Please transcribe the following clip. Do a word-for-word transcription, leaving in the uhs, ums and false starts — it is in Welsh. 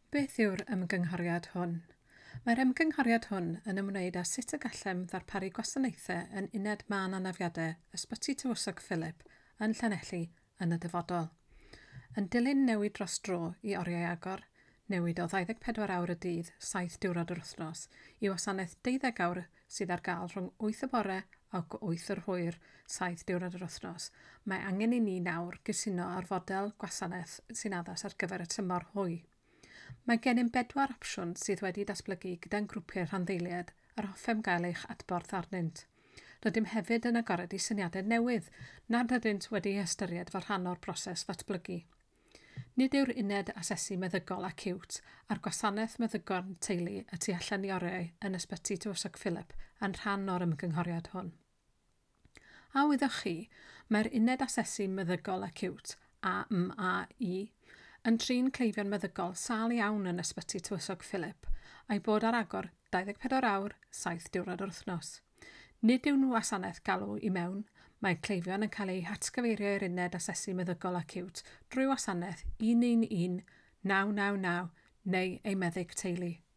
Beth yw'r ymgynghoriad hwn? Mae'r ymgynghoriad hwn yn ymwneud â sut y gallem ddarparu gwasanaethau yn uned mân anafiadau Ysbyty Tywysog Phillip yn Llanelli yn y dyfodol. Yn dilyn newid dros dro i oriau agor, newid o ddau ddeg pedwar awr y dydd, saith diwrnod yr wythnos, i wasanaeth deuddeg awr sydd ar gael rhwng wyth y bore ac wyth yr hwyr, saith diwrnod yr wythnos. Mae angen i ni nawr gysuno ar fodel gwasanaeth sy'n addas ar gyfer y tymor hwy. Mae gennym bedwar opsiwn sydd wedi datblygu gyda'n grwpiau rhanddeiliad ar hoffem gael eich adborth arnynt. Rydym hefyd yn agored i syniadau newydd nad ydynt wedi ystyried fel rhan o'r broses ddatblygu. Nid yw'r uned asesu meddygol acute a'r gwasanaeth meddygon teulu y tu allan i oriau yn Ysbyty Tywysog Phillip yn rhan o'r ymgynghoriad hwn. A wyddwch chi, mae'r uned asesu meddygol acute A M A I yn trin cleifion meddygol sâl iawn yn Ysbyty Tywysog Phillip a'i bod ar agor dau ddeg pedwar awr, saith diwrnod yr wythnos. Nid yw'n wasanaeth galw i mewn, mae cleifion yn cael eu hatgyfeirio i'r uned asesu meddygol acute drwy wasanaeth un un un naw naw naw neu ei meddyg teulu.